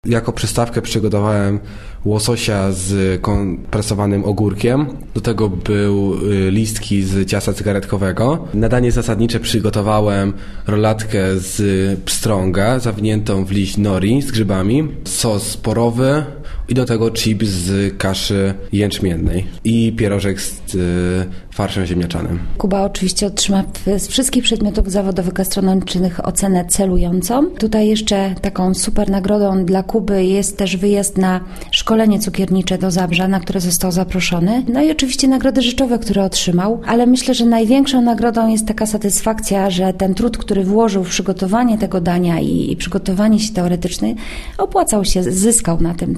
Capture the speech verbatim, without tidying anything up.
Jako przystawkę przygotowałem łososia z kompresowanym ogórkiem. Do tego był listki z ciasta cygaretkowego. Na danie zasadnicze przygotowałem rolatkę z pstrąga zawiniętą w liść nori z grzybami, sos porowy i do tego chips z kaszy jęczmiennej i pierożek z farszem ziemniaczanym. Kuba oczywiście otrzyma z wszystkich przedmiotów zawodowych gastronomicznych ocenę celującą. Tutaj jeszcze taką super nagrodą dla Kuby jest też wyjazd na szkolenie cukiernicze do Zabrza, na które został zaproszony. No i oczywiście nagrody rzeczowe, które otrzymał, ale myślę, że największą nagrodą jest taka satysfakcja, że ten trud, który włożył w przygotowanie tego dania i, i przygotowanie się teoretyczne, opłacał się, zyskał na tym.